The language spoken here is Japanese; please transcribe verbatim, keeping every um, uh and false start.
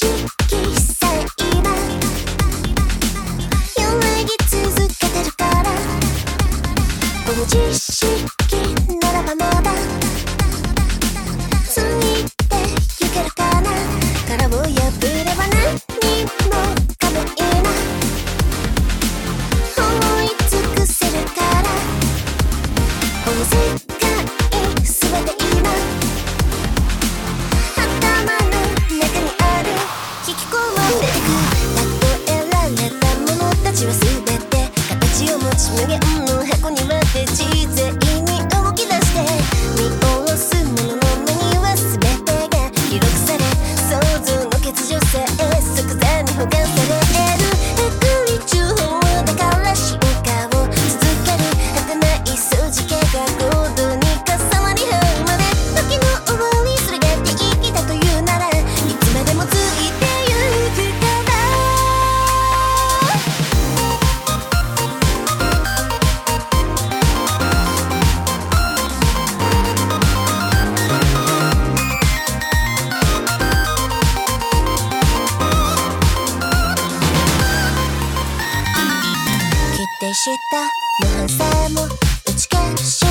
識さえ今揺らぎ続けてるからこの知識ならばまだついてゆけるかな殻を破れば何もかも今覆い尽くせるからこの世界全て今頭の中にある引き込まれてく例えられたものたちは全て形を持ち無限の箱に割って自然に動き出して見下ろすものの目には全てが記録され想像の欠如さえ即座に保管されるへくり中法だから進化を続ける果てない数字系が合同に重なり合うまで時の終わりそれが定義だというならいつまでもついてゆくから期待した無反さも打ち消し